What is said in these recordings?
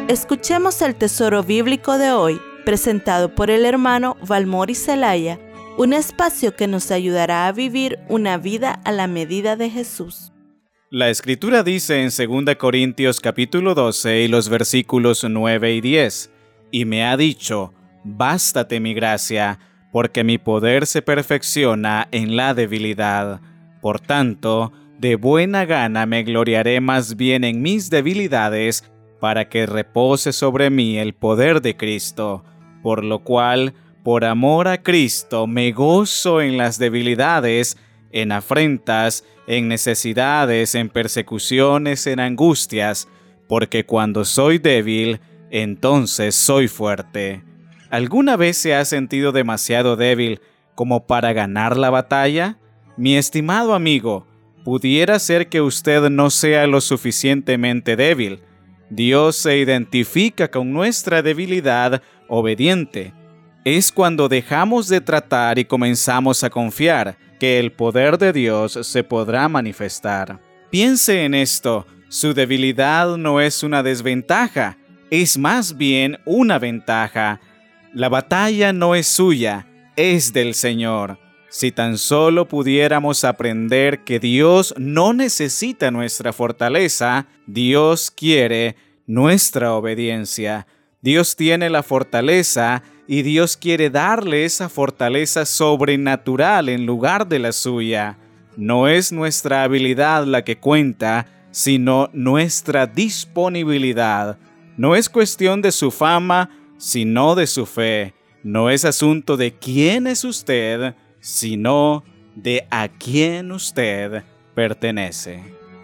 Escuchemos el tesoro bíblico de hoy, presentado por el hermano Valmori Zelaya, un espacio que nos ayudará a vivir una vida a la medida de Jesús. La Escritura dice en 2 Corintios capítulo 12 y los versículos 9 y 10, «Y me ha dicho, bástate mi gracia, porque mi poder se perfecciona en la debilidad. Por tanto, de buena gana me gloriaré más bien en mis debilidades, para que repose sobre mí el poder de Cristo. Por lo cual, por amor a Cristo, me gozo en las debilidades, en afrentas, en necesidades, en persecuciones, en angustias, porque cuando soy débil, entonces soy fuerte». ¿Alguna vez se ha sentido demasiado débil como para ganar la batalla? Mi estimado amigo, pudiera ser que usted no sea lo suficientemente débil. Dios se identifica con nuestra debilidad obediente. Es cuando dejamos de tratar y comenzamos a confiar que el poder de Dios se podrá manifestar. Piense en esto, su debilidad no es una desventaja, es más bien una ventaja. La batalla no es suya, es del Señor. Si tan solo pudiéramos aprender que Dios no necesita nuestra fortaleza, Dios quiere nuestra obediencia. Dios tiene la fortaleza y Dios quiere darle esa fortaleza sobrenatural en lugar de la suya. No es nuestra habilidad la que cuenta, sino nuestra disponibilidad. No es cuestión de su fama, sino de su fe. No es asunto de quién es usted, sino de a quién usted pertenece.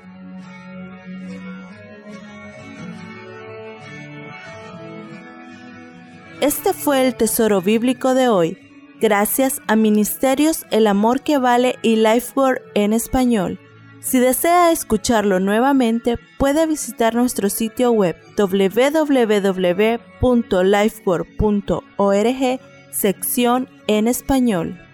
Este fue el tesoro bíblico de hoy, gracias a Ministerios El Amor que Vale y Lifeword en español. Si desea escucharlo nuevamente, puede visitar nuestro sitio web www.lifeword.org, sección en español.